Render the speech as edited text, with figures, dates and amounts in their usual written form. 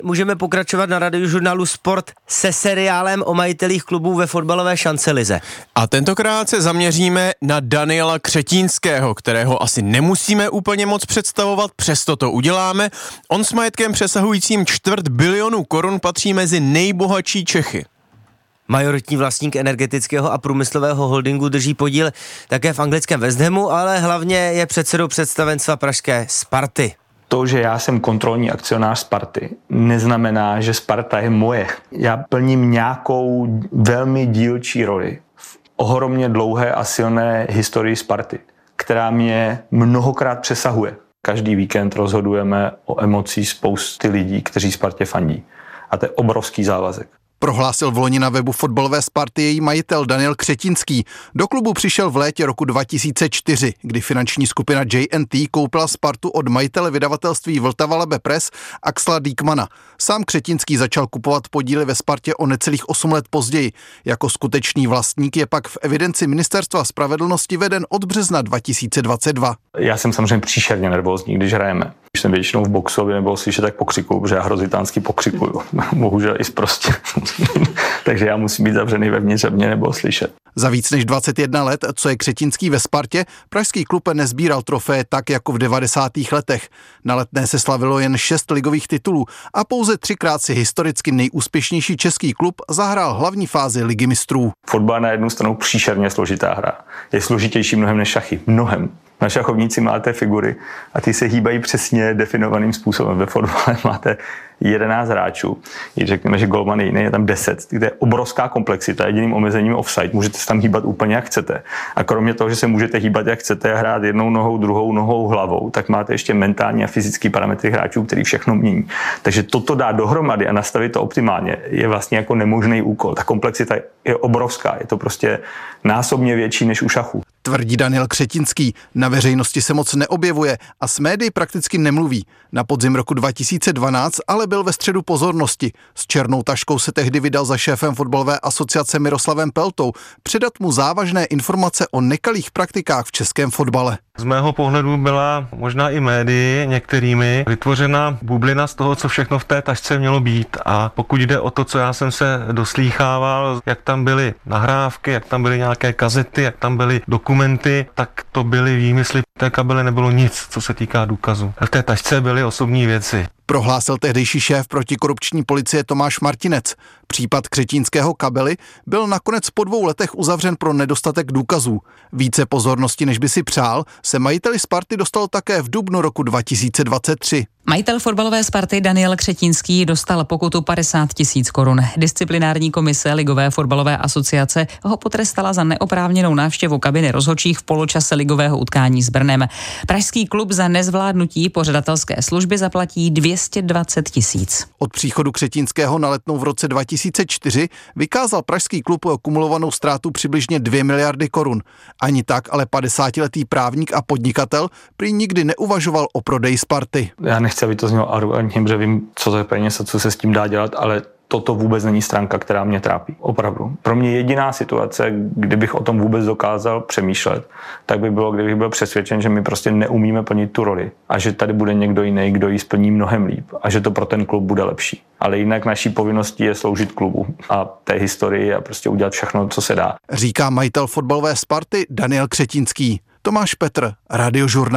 Můžeme pokračovat na Radiožurnálu Sport se seriálem o majitelích klubů ve fotbalové šancelize. A tentokrát se zaměříme na Daniela Křetínského, kterého asi nemusíme úplně moc představovat, přesto to uděláme. On s majetkem přesahujícím 250 milionů korun patří mezi nejbohatší Čechy. Majoritní vlastník energetického a průmyslového holdingu drží podíl také v anglickém West Hamu, ale hlavně je předsedou představenstva pražské Sparty. To, že já jsem kontrolní akcionář Sparty, neznamená, že Sparta je moje. Já plním nějakou velmi dílčí roli v ohromně dlouhé a silné historii Sparty, která mě mnohokrát přesahuje. Každý víkend rozhodujeme o emocích spousty lidí, kteří Spartě fandí. A to je obrovský závazek. Prohlásil vloni na webu fotbalové Sparty její majitel Daniel Křetínský. Do klubu přišel v létě roku 2004, kdy finanční skupina J&T koupila Spartu od majitele vydavatelství Vltava Labe Press Axla Díkmana. Sám Křetínský začal kupovat podíly ve Spartě o necelých 8 let později. Jako skutečný vlastník je pak v evidenci Ministerstva spravedlnosti veden od března 2022. Já jsem samozřejmě příšerně nervózní, když hrajeme. Když jsem většinou v boxu, aby nebylo slyšet, tak pokřikuju, protože já hrozitánsky pokřikuju. Bohužel i sprostě. Takže já musím být zavřený vevnitř, aby mě nebylo slyšet. Za víc než 21 let, co je Křetínský ve Spartě, pražský klub nezbíral trofeje tak jako v 90. letech. Na Letné se slavilo jen 6 ligových titulů a pouze 3krát si historicky nejúspěšnější český klub zahrál hlavní fázi Ligy mistrů. Fotbal na jednu stranu příšerně složitá hra. Je složitější mnohem než šachy. Mnohem. Na šachovnici máte figury a ty se hýbají přesně definovaným způsobem. Ve fotbale máte 11 hráčů. Když řekneme, že golman je jiný, je tam 10. To je obrovská komplexita. Jediným omezením offside. Můžete se tam hýbat úplně jak chcete. A kromě toho, že se můžete hýbat jak chcete a hrát jednou nohou, druhou nohou, hlavou, tak máte ještě mentální a fyzické parametry hráčů, který všechno mění. Takže toto dát dohromady a nastavit to optimálně je vlastně jako nemožný úkol. Ta komplexita je obrovská. Je to prostě násobně větší než u šachu. Tvrdí Daniel Křetínský. Na veřejnosti se moc neobjevuje a s médií prakticky nemluví. Na podzim roku 2012 ale byl ve středu pozornosti. S černou taškou se tehdy vydal za šéfem fotbalové asociace Miroslavem Peltou předat mu závažné informace o nekalých praktikách v českém fotbale. Z mého pohledu byla možná i médii některými vytvořena bublina z toho, co všechno v té tašce mělo být. A pokud jde o to, co já jsem se doslýchával, jak tam byly nahrávky, jak tam byly nějaké kazety, jak tam byly dokumenty, tak to byly výmysly. V té kabele nebylo nic, co se týká důkazu. V té tašce byly osobní věci. Prohlásil tehdejší šéf protikorupční policie Tomáš Martinec. Případ Křetínského kabely byl nakonec po 2 letech uzavřen pro nedostatek důkazů. Více pozornosti, než by si přál, se majiteli Sparty dostal také v dubnu roku 2023. Majitel fotbalové Sparty Daniel Křetínský dostal pokutu 50 000 korun. Disciplinární komise Ligové fotbalové asociace ho potrestala za neoprávněnou návštěvu kabiny rozhodčích v poločase ligového utkání s Brnem. Pražský klub za nezvládnutí pořadatelské služby zaplatí 220 000. Od příchodu Křetínského na Letnou v roce 2004 vykázal pražský klub kumulovanou ztrátu přibližně 2 miliardy korun. Ani tak ale 50letý právník a podnikatel prý nikdy neuvažoval o prodeji Sparty. Já nechci, aby to znělo arrogantně, protože vím, co to je peněz a co se s tím dá dělat, ale toto vůbec není stránka, která mě trápí. Opravdu. Pro mě jediná situace, kdybych o tom vůbec dokázal přemýšlet, tak by bylo, kdybych byl přesvědčen, že my prostě neumíme plnit tu roli a že tady bude někdo jiný, kdo ji splní mnohem líp a že to pro ten klub bude lepší. Ale jinak naší povinností je sloužit klubu a té historii a prostě udělat všechno, co se dá. Říká majitel fotbalové Sparty Daniel Křetínský. Tomáš Petr, Radiožurnál.